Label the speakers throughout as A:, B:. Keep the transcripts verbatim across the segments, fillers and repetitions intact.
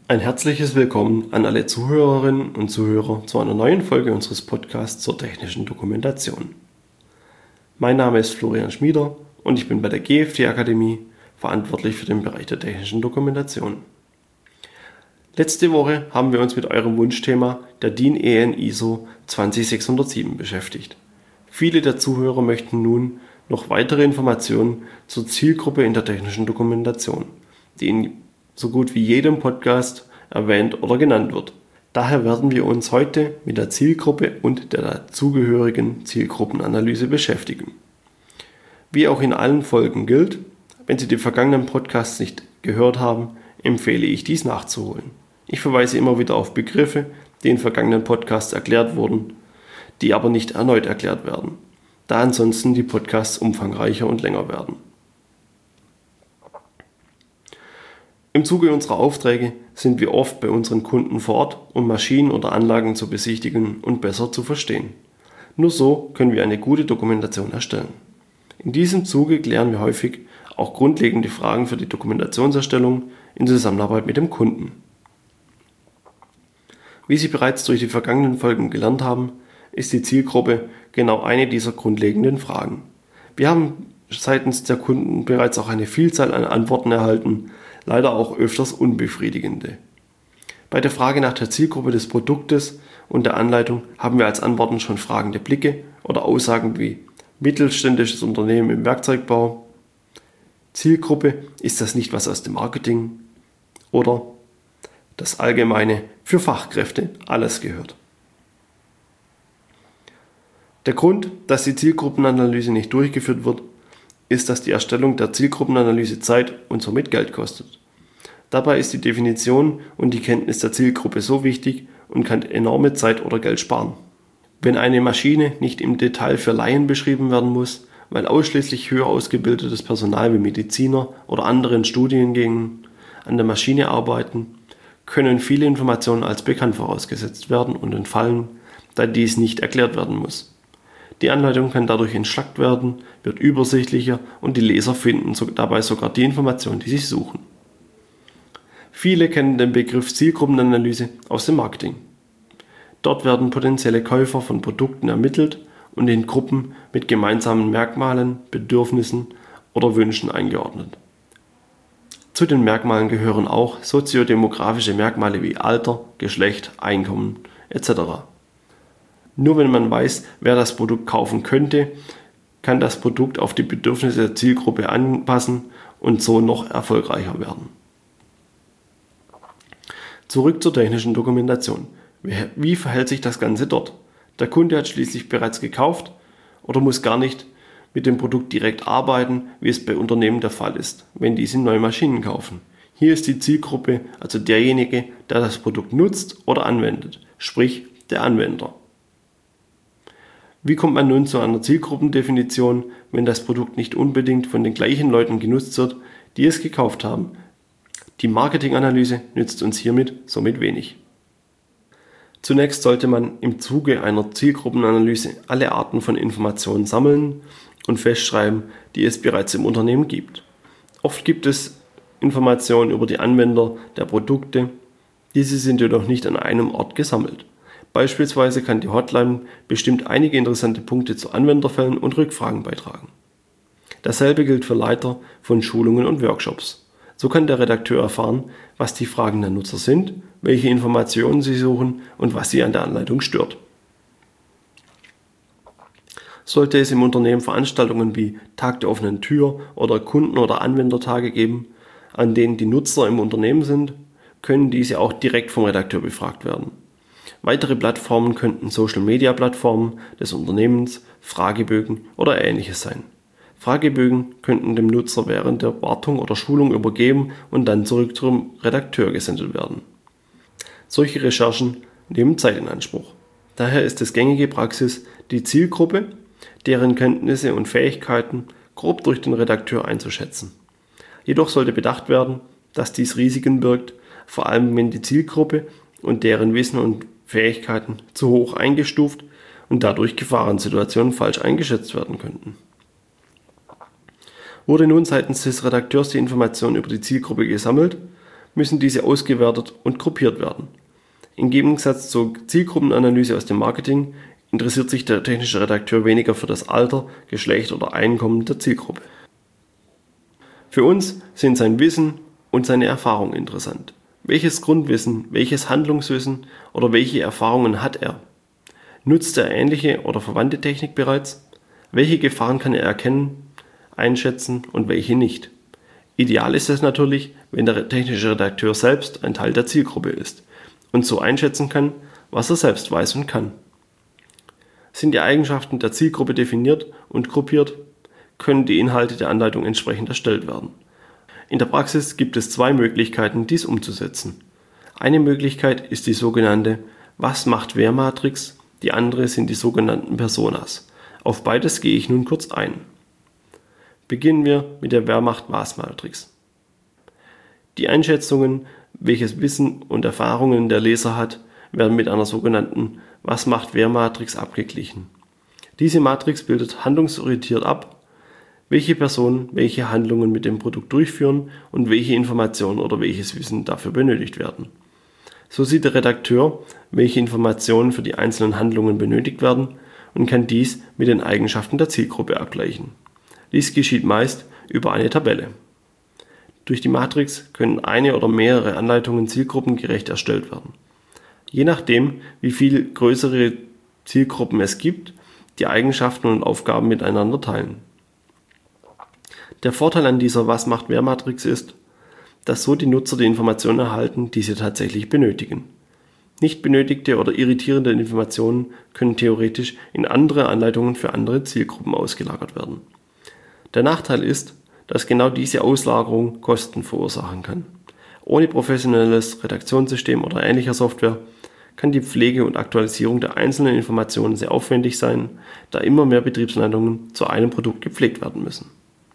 A: Ein herzliches Willkommen an alle Zuhörerinnen und Zuhörer zu einer neuen Folge unseres Podcasts zur technischen Dokumentation. Mein Name ist Florian Schmieder und ich bin bei der G F T Akademie verantwortlich für den Bereich der technischen Dokumentation. Letzte Woche haben wir uns mit eurem Wunschthema der D I N E N I S O zweitausendsechshundertsieben beschäftigt. Viele der Zuhörer möchten nun noch weitere Informationen zur Zielgruppe in der technischen Dokumentation, die in so gut wie jedem Podcast erwähnt oder genannt wird. Daher werden wir uns heute mit der Zielgruppe und der dazugehörigen Zielgruppenanalyse beschäftigen. Wie auch in allen Folgen gilt, wenn Sie die vergangenen Podcasts nicht gehört haben, empfehle ich dies nachzuholen. Ich verweise immer wieder auf Begriffe, die in vergangenen Podcasts erklärt wurden, die aber nicht erneut erklärt werden, da ansonsten die Podcasts umfangreicher und länger werden. Im Zuge unserer Aufträge sind wir oft bei unseren Kunden vor Ort, um Maschinen oder Anlagen zu besichtigen und besser zu verstehen. Nur so können wir eine gute Dokumentation erstellen. In diesem Zuge klären wir häufig auch grundlegende Fragen für die Dokumentationserstellung in Zusammenarbeit mit dem Kunden. Wie Sie bereits durch die vergangenen Folgen gelernt haben, ist die Zielgruppe genau eine dieser grundlegenden Fragen. Wir haben seitens der Kunden bereits auch eine Vielzahl an Antworten erhalten, leider auch öfters unbefriedigende. Bei der Frage nach der Zielgruppe des Produktes und der Anleitung haben wir als Antworten schon fragende Blicke oder Aussagen wie mittelständisches Unternehmen im Werkzeugbau, Zielgruppe, ist das nicht was aus dem Marketing oder das Allgemeine für Fachkräfte, alles gehört. Der Grund, dass die Zielgruppenanalyse nicht durchgeführt wird, ist, dass die Erstellung der Zielgruppenanalyse Zeit und somit Geld kostet. Dabei ist die Definition und die Kenntnis der Zielgruppe so wichtig und kann enorme Zeit oder Geld sparen. Wenn eine Maschine nicht im Detail für Laien beschrieben werden muss, weil ausschließlich höher ausgebildetes Personal wie Mediziner oder anderen Studiengängen an der Maschine arbeiten, können viele Informationen als bekannt vorausgesetzt werden und entfallen, da dies nicht erklärt werden muss. Die Anleitung kann dadurch entschlackt werden, wird übersichtlicher und die Leser finden dabei sogar die Informationen, die sie suchen. Viele kennen den Begriff Zielgruppenanalyse aus dem Marketing. Dort werden potenzielle Käufer von Produkten ermittelt und in Gruppen mit gemeinsamen Merkmalen, Bedürfnissen oder Wünschen eingeordnet. Zu den Merkmalen gehören auch soziodemografische Merkmale wie Alter, Geschlecht, Einkommen et cetera. Nur wenn man weiß, wer das Produkt kaufen könnte, kann das Produkt auf die Bedürfnisse der Zielgruppe anpassen und so noch erfolgreicher werden. Zurück zur technischen Dokumentation. Wie verhält sich das Ganze dort? Der Kunde hat schließlich bereits gekauft oder muss gar nicht mit dem Produkt direkt arbeiten, wie es bei Unternehmen der Fall ist, wenn diese neue Maschinen kaufen. Hier ist die Zielgruppe also derjenige, der das Produkt nutzt oder anwendet, sprich der Anwender. Wie kommt man nun zu einer Zielgruppendefinition, wenn das Produkt nicht unbedingt von den gleichen Leuten genutzt wird, die es gekauft haben? Die Marketinganalyse nützt uns hiermit somit wenig. Zunächst sollte man im Zuge einer Zielgruppenanalyse alle Arten von Informationen sammeln und festschreiben, die es bereits im Unternehmen gibt. Oft gibt es Informationen über die Anwender der Produkte, diese sind jedoch nicht an einem Ort gesammelt. Beispielsweise kann die Hotline bestimmt einige interessante Punkte zu Anwenderfällen und Rückfragen beitragen. Dasselbe gilt für Leiter von Schulungen und Workshops. So kann der Redakteur erfahren, was die Fragen der Nutzer sind, welche Informationen sie suchen und was sie an der Anleitung stört. Sollte es im Unternehmen Veranstaltungen wie Tag der offenen Tür oder Kunden- oder Anwendertage geben, an denen die Nutzer im Unternehmen sind, können diese auch direkt vom Redakteur befragt werden. Weitere Plattformen könnten Social-Media-Plattformen des Unternehmens, Fragebögen oder ähnliches sein. Fragebögen könnten dem Nutzer während der Wartung oder Schulung übergeben und dann zurück zum Redakteur gesendet werden. Solche Recherchen nehmen Zeit in Anspruch. Daher ist es gängige Praxis, die Zielgruppe, deren Kenntnisse und Fähigkeiten grob durch den Redakteur einzuschätzen. Jedoch sollte bedacht werden, dass dies Risiken birgt, vor allem wenn die Zielgruppe und deren Wissen und Fähigkeiten zu hoch eingestuft und dadurch Gefahrensituationen falsch eingeschätzt werden könnten. Wurde nun seitens des Redakteurs die Information über die Zielgruppe gesammelt, müssen diese ausgewertet und gruppiert werden. Im Gegensatz zur Zielgruppenanalyse aus dem Marketing interessiert sich der technische Redakteur weniger für das Alter, Geschlecht oder Einkommen der Zielgruppe. Für uns sind sein Wissen und seine Erfahrung interessant. Welches Grundwissen, welches Handlungswissen oder welche Erfahrungen hat er? Nutzt er ähnliche oder verwandte Technik bereits? Welche Gefahren kann er erkennen, einschätzen und welche nicht? Ideal ist es natürlich, wenn der technische Redakteur selbst ein Teil der Zielgruppe ist und so einschätzen kann, was er selbst weiß und kann. Sind die Eigenschaften der Zielgruppe definiert und gruppiert, können die Inhalte der Anleitung entsprechend erstellt werden. In der Praxis gibt es zwei Möglichkeiten, dies umzusetzen. Eine Möglichkeit ist die sogenannte Was-macht-wer-Matrix, die andere sind die sogenannten Personas. Auf beides gehe ich nun kurz ein. Beginnen wir mit der Wer-macht-was-Matrix. Die Einschätzungen, welches Wissen und Erfahrungen der Leser hat, werden mit einer sogenannten Was-macht-wer-Matrix abgeglichen. Diese Matrix bildet handlungsorientiert ab, welche Personen welche Handlungen mit dem Produkt durchführen und welche Informationen oder welches Wissen dafür benötigt werden. So sieht der Redakteur, welche Informationen für die einzelnen Handlungen benötigt werden und kann dies mit den Eigenschaften der Zielgruppe abgleichen. Dies geschieht meist über eine Tabelle. Durch die Matrix können eine oder mehrere Anleitungen zielgruppengerecht erstellt werden. Je nachdem, wie viel größere Zielgruppen es gibt, die Eigenschaften und Aufgaben miteinander teilen. Der Vorteil an dieser Was-macht-wer-Matrix ist, dass so die Nutzer die Informationen erhalten, die sie tatsächlich benötigen. Nicht benötigte oder irritierende Informationen können theoretisch in andere Anleitungen für andere Zielgruppen ausgelagert werden. Der Nachteil ist, dass genau diese Auslagerung Kosten verursachen kann. Ohne professionelles Redaktionssystem oder ähnlicher Software kann die Pflege und Aktualisierung der einzelnen Informationen sehr aufwendig sein, da immer mehr Betriebsleitungen zu einem Produkt gepflegt werden müssen.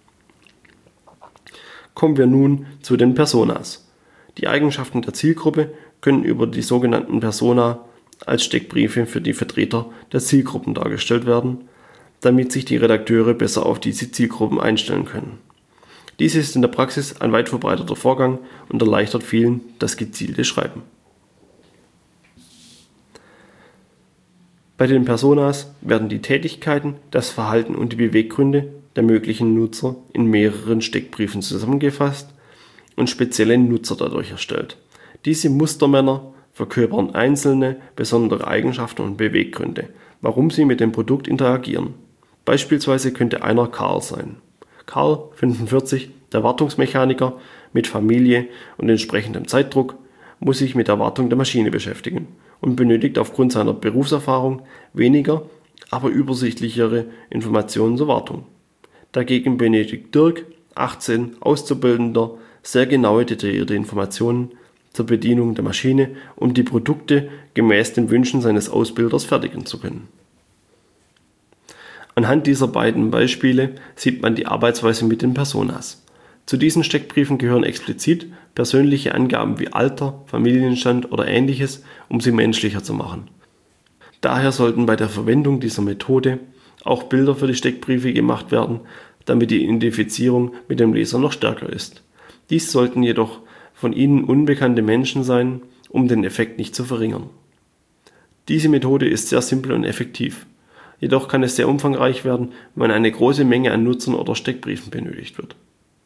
A: Kommen wir nun zu den Personas. Die Eigenschaften der Zielgruppe können über die sogenannten Persona als Steckbriefe für die Vertreter der Zielgruppen dargestellt werden, damit sich die Redakteure besser auf diese Zielgruppen einstellen können. Dies ist in der Praxis ein weit verbreiteter Vorgang und erleichtert vielen das gezielte Schreiben. Bei den Personas werden die Tätigkeiten, das Verhalten und die Beweggründe der möglichen Nutzer in mehreren Steckbriefen zusammengefasst und spezielle Nutzer dadurch erstellt. Diese Mustermänner verkörpern einzelne besondere Eigenschaften und Beweggründe, warum sie mit dem Produkt interagieren. Beispielsweise könnte einer Karl sein. Karl, fünfundvierzig, der Wartungsmechaniker mit Familie und entsprechendem Zeitdruck, muss sich mit der Wartung der Maschine beschäftigen und benötigt aufgrund seiner Berufserfahrung weniger, aber übersichtlichere Informationen zur Wartung. Dagegen benötigt Dirk, achtzehn, Auszubildender, sehr genaue, detaillierte Informationen zur Bedienung der Maschine, um die Produkte gemäß den Wünschen seines Ausbilders fertigen zu können. Anhand dieser beiden Beispiele sieht man die Arbeitsweise mit den Personas. Zu diesen Steckbriefen gehören explizit persönliche Angaben wie Alter, Familienstand oder ähnliches, um sie menschlicher zu machen. Daher sollten bei der Verwendung dieser Methode auch Bilder für die Steckbriefe gemacht werden, damit die Identifizierung mit dem Leser noch stärker ist. Dies sollten jedoch von Ihnen unbekannte Menschen sein, um den Effekt nicht zu verringern. Diese Methode ist sehr simpel und effektiv. Jedoch kann es sehr umfangreich werden, wenn eine große Menge an Nutzern oder Steckbriefen benötigt wird.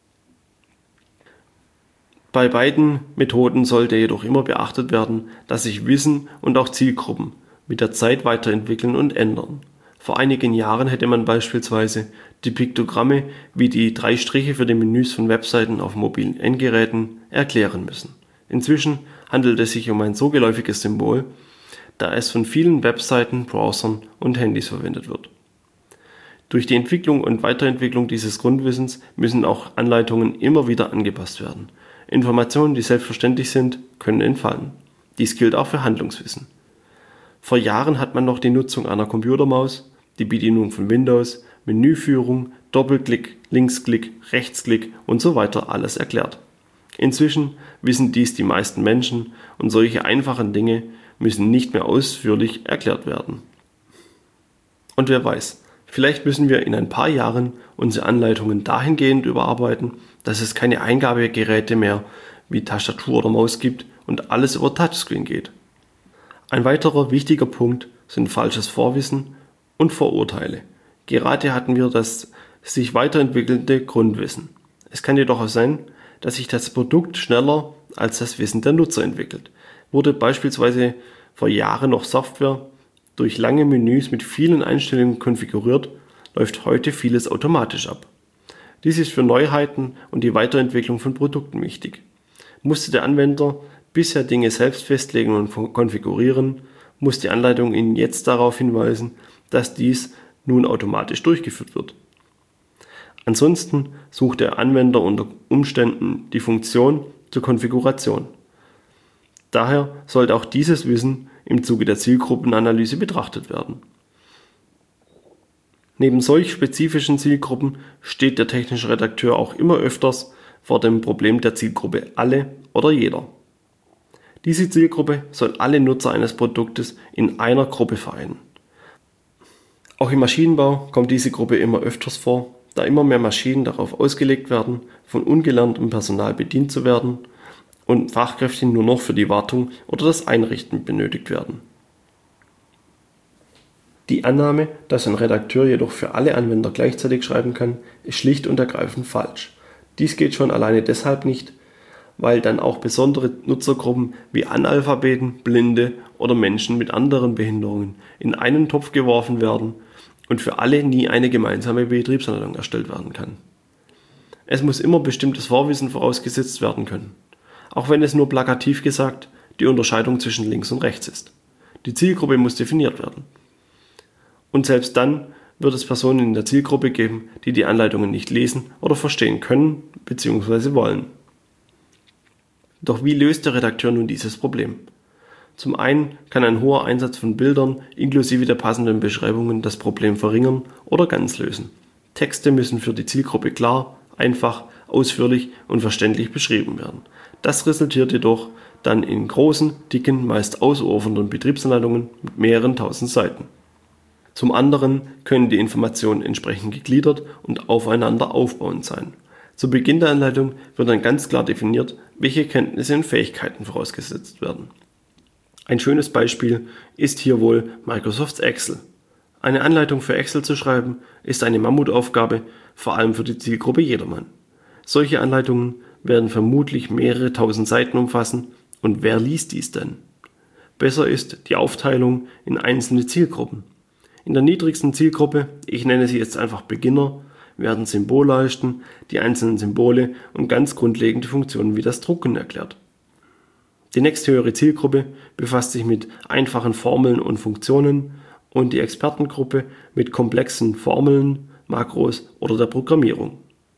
A: Bei beiden Methoden sollte jedoch immer beachtet werden, dass sich Wissen und auch Zielgruppen mit der Zeit weiterentwickeln und ändern. Vor einigen Jahren hätte man beispielsweise die Piktogramme wie die drei Striche für die Menüs von Webseiten auf mobilen Endgeräten erklären müssen. Inzwischen handelt es sich um ein so geläufiges Symbol, da es von vielen Webseiten, Browsern und Handys verwendet wird. Durch die Entwicklung und Weiterentwicklung dieses Grundwissens müssen auch Anleitungen immer wieder angepasst werden. Informationen, die selbstverständlich sind, können entfallen. Dies gilt auch für Handlungswissen. Vor Jahren hat man noch die Nutzung einer Computermaus, die Bedienung von Windows, Menüführung, Doppelklick, Linksklick, Rechtsklick und so weiter alles erklärt. Inzwischen wissen dies die meisten Menschen und solche einfachen Dinge müssen nicht mehr ausführlich erklärt werden. Und wer weiß, vielleicht müssen wir in ein paar Jahren unsere Anleitungen dahingehend überarbeiten, dass es keine Eingabegeräte mehr wie Tastatur oder Maus gibt und alles über Touchscreen geht. Ein weiterer wichtiger Punkt sind falsches Vorwissen und Vorurteile. Gerade hatten wir das sich weiterentwickelnde Grundwissen. Es kann jedoch auch sein, dass sich das Produkt schneller als das Wissen der Nutzer entwickelt. Wurde beispielsweise vor Jahren noch Software durch lange Menüs mit vielen Einstellungen konfiguriert, läuft heute vieles automatisch ab. Dies ist für Neuheiten und die Weiterentwicklung von Produkten wichtig. Musste der Anwender bisher Dinge selbst festlegen und konfigurieren, muss die Anleitung ihn jetzt darauf hinweisen, dass dies nun automatisch durchgeführt wird. Ansonsten sucht der Anwender unter Umständen die Funktion zur Konfiguration. Daher sollte auch dieses Wissen im Zuge der Zielgruppenanalyse betrachtet werden. Neben solch spezifischen Zielgruppen steht der technische Redakteur auch immer öfters vor dem Problem der Zielgruppe alle oder jeder. Diese Zielgruppe soll alle Nutzer eines Produktes in einer Gruppe vereinen. Auch im Maschinenbau kommt diese Gruppe immer öfters vor, da immer mehr Maschinen darauf ausgelegt werden, von ungelerntem Personal bedient zu werden und Fachkräfte nur noch für die Wartung oder das Einrichten benötigt werden. Die Annahme, dass ein Redakteur jedoch für alle Anwender gleichzeitig schreiben kann, ist schlicht und ergreifend falsch. Dies geht schon alleine deshalb nicht, weil dann auch besondere Nutzergruppen wie Analphabeten, Blinde oder Menschen mit anderen Behinderungen in einen Topf geworfen werden und für alle nie eine gemeinsame Betriebsanleitung erstellt werden kann. Es muss immer bestimmtes Vorwissen vorausgesetzt werden können, auch wenn es nur plakativ gesagt die Unterscheidung zwischen links und rechts ist. Die Zielgruppe muss definiert werden. Und selbst dann wird es Personen in der Zielgruppe geben, die die Anleitungen nicht lesen oder verstehen können bzw. wollen. Doch wie löst der Redakteur nun dieses Problem? Zum einen kann ein hoher Einsatz von Bildern inklusive der passenden Beschreibungen das Problem verringern oder ganz lösen. Texte müssen für die Zielgruppe klar, einfach, ausführlich und verständlich beschrieben werden. Das resultiert jedoch dann in großen, dicken, meist ausufernden Betriebsanleitungen mit mehreren tausend Seiten. Zum anderen können die Informationen entsprechend gegliedert und aufeinander aufbauend sein. Zu Beginn der Anleitung wird dann ganz klar definiert, welche Kenntnisse und Fähigkeiten vorausgesetzt werden. Ein schönes Beispiel ist hier wohl Microsoft Excel. Eine Anleitung für Excel zu schreiben, ist eine Mammutaufgabe, vor allem für die Zielgruppe jedermann. Solche Anleitungen werden vermutlich mehrere tausend Seiten umfassen, und wer liest dies denn? Besser ist die Aufteilung in einzelne Zielgruppen. In der niedrigsten Zielgruppe, ich nenne sie jetzt einfach Beginner, werden Symbolleisten, die einzelnen Symbole und ganz grundlegende Funktionen wie das Drucken erklärt. Die nächsthöhere Zielgruppe befasst sich mit einfachen Formeln und Funktionen und die Expertengruppe mit komplexen Formeln, Makros oder der Programmierung.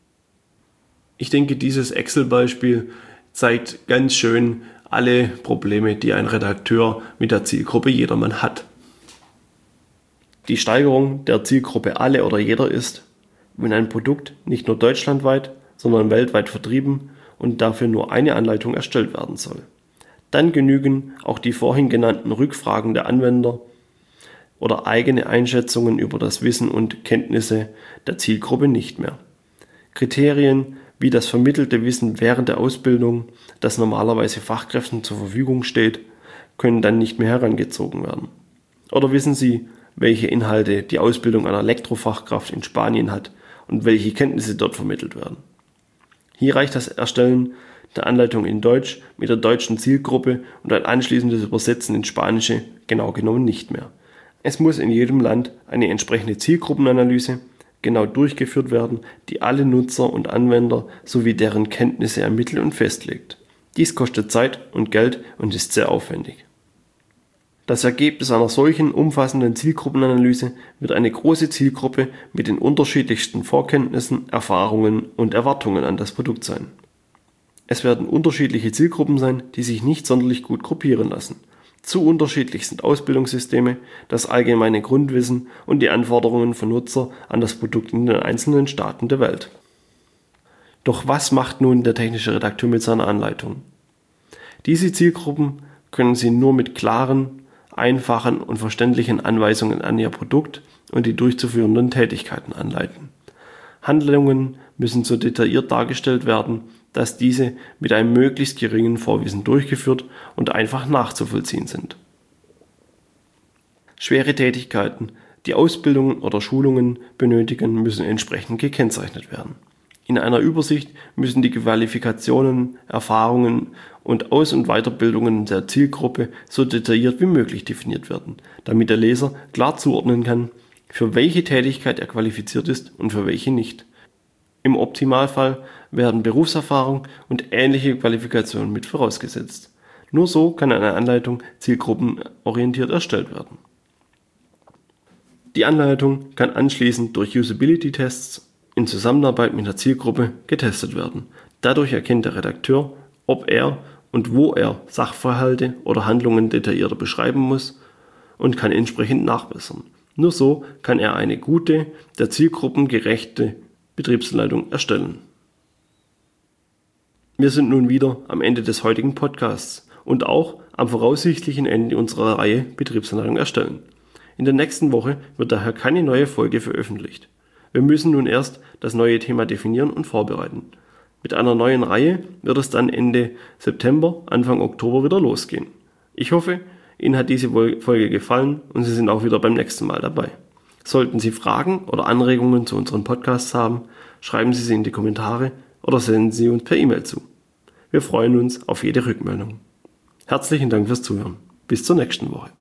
A: Ich denke, dieses Excel-Beispiel zeigt ganz schön alle Probleme, die ein Redakteur mit der Zielgruppe jedermann hat. Die Steigerung der Zielgruppe alle oder jeder ist, wenn ein Produkt nicht nur deutschlandweit, sondern weltweit vertrieben und dafür nur eine Anleitung erstellt werden soll. Dann genügen auch die vorhin genannten Rückfragen der Anwender oder eigene Einschätzungen über das Wissen und Kenntnisse der Zielgruppe nicht mehr. Kriterien wie das vermittelte Wissen während der Ausbildung, das normalerweise Fachkräften zur Verfügung steht, können dann nicht mehr herangezogen werden. Oder wissen Sie, welche Inhalte die Ausbildung einer Elektrofachkraft in Spanien hat und welche Kenntnisse dort vermittelt werden? Hier reicht das Erstellen der Anleitung in Deutsch mit der deutschen Zielgruppe und ein anschließendes Übersetzen ins Spanische genau genommen nicht mehr. Es muss in jedem Land eine entsprechende Zielgruppenanalyse genau durchgeführt werden, die alle Nutzer und Anwender sowie deren Kenntnisse ermittelt und festlegt. Dies kostet Zeit und Geld und ist sehr aufwendig. Das Ergebnis einer solchen umfassenden Zielgruppenanalyse wird eine große Zielgruppe mit den unterschiedlichsten Vorkenntnissen, Erfahrungen und Erwartungen an das Produkt sein. Es werden unterschiedliche Zielgruppen sein, die sich nicht sonderlich gut gruppieren lassen. Zu unterschiedlich sind Ausbildungssysteme, das allgemeine Grundwissen und die Anforderungen von Nutzer an das Produkt in den einzelnen Staaten der Welt. Doch was macht nun der technische Redakteur mit seiner Anleitung? Diese Zielgruppen können Sie nur mit klaren, einfachen und verständlichen Anweisungen an Ihr Produkt und die durchzuführenden Tätigkeiten anleiten. Handlungen müssen so detailliert dargestellt werden, dass diese mit einem möglichst geringen Vorwissen durchgeführt und einfach nachzuvollziehen sind. Schwere Tätigkeiten, die Ausbildungen oder Schulungen benötigen, müssen entsprechend gekennzeichnet werden. In einer Übersicht müssen die Qualifikationen, Erfahrungen und Aus- und Weiterbildungen der Zielgruppe so detailliert wie möglich definiert werden, damit der Leser klar zuordnen kann, für welche Tätigkeit er qualifiziert ist und für welche nicht. Im Optimalfall werden Berufserfahrung und ähnliche Qualifikationen mit vorausgesetzt. Nur so kann eine Anleitung zielgruppenorientiert erstellt werden. Die Anleitung kann anschließend durch Usability-Tests in Zusammenarbeit mit der Zielgruppe getestet werden. Dadurch erkennt der Redakteur, ob er und wo er Sachverhalte oder Handlungen detaillierter beschreiben muss und kann entsprechend nachbessern. Nur so kann er eine gute, der Zielgruppen gerechte Betriebsanleitung erstellen. Wir sind nun wieder am Ende des heutigen Podcasts und auch am voraussichtlichen Ende unserer Reihe Betriebsanleitung erstellen. In der nächsten Woche wird daher keine neue Folge veröffentlicht. Wir müssen nun erst das neue Thema definieren und vorbereiten. Mit einer neuen Reihe wird es dann Ende September, Anfang Oktober wieder losgehen. Ich hoffe, Ihnen hat diese Folge gefallen und Sie sind auch wieder beim nächsten Mal dabei. Sollten Sie Fragen oder Anregungen zu unseren Podcasts haben, schreiben Sie sie in die Kommentare oder senden Sie uns per E-Mail zu. Wir freuen uns auf jede Rückmeldung. Herzlichen Dank fürs Zuhören. Bis zur nächsten Woche.